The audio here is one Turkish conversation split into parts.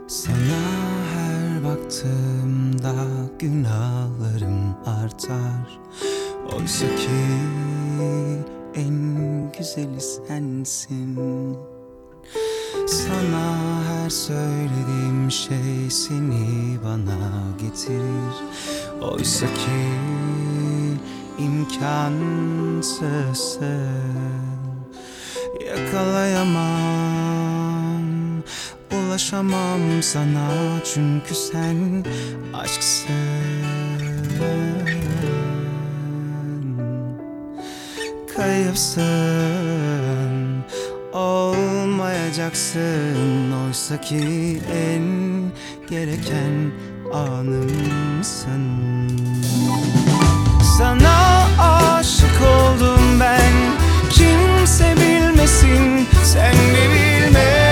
Sana her baktığımda günahlarım artar. Oysa ki en güzeli sensin. Sana her söylediğim şey seni bana getirir. Oysa ki imkansızsın. Yakalayamam, ulaşamam sana, çünkü sen aşksın. Kayıpsın, olmayacaksın. Oysa ki en gereken anımsın. Sana aşık oldum ben, kimse bilmesin, sen de bilme.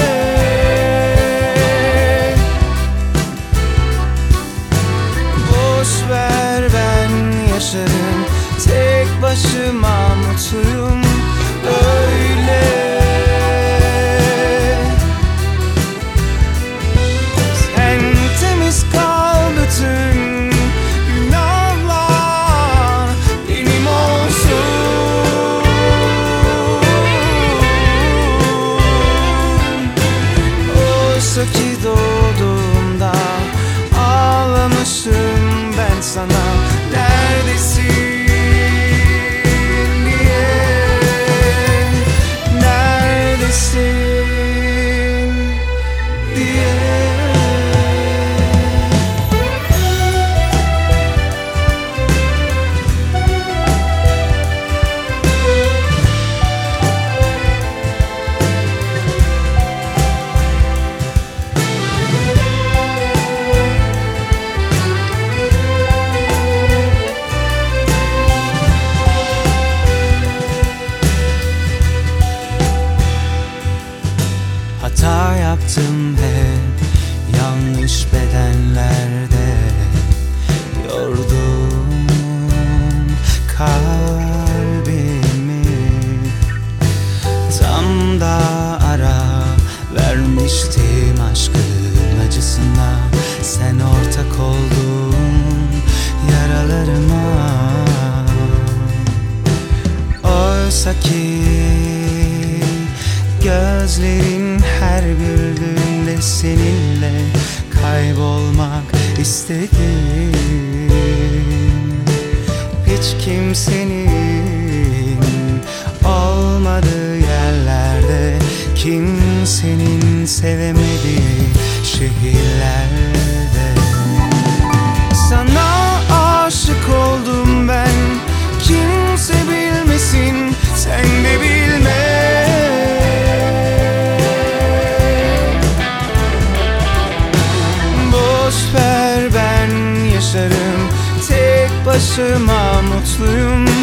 Boş ver, ben yaşarım, tek başıma mutluyum öyle. Sen temiz kal, bütün günahlar benim olsun. Oysa ki doğduğumda ağlamışım ben sana, neredesin diye. Neredesin diye. Hata yaptım hep, yanlış bedenlerde yordum kalbimi. Tam da ara vermiştim aşkın acısına, sen ortak oldun yaralarıma. Oysa ki gözlerin her güldüğünde seninle kaybolmak istedim. Hiç kimsenin olmadığı yerlerde, kimsenin sevemediği şehirlerde. Sana aşık oldum ben, kimse bilmesin, sen de bilme. Boş ver, ben yaşarım, tek başıma mutluyum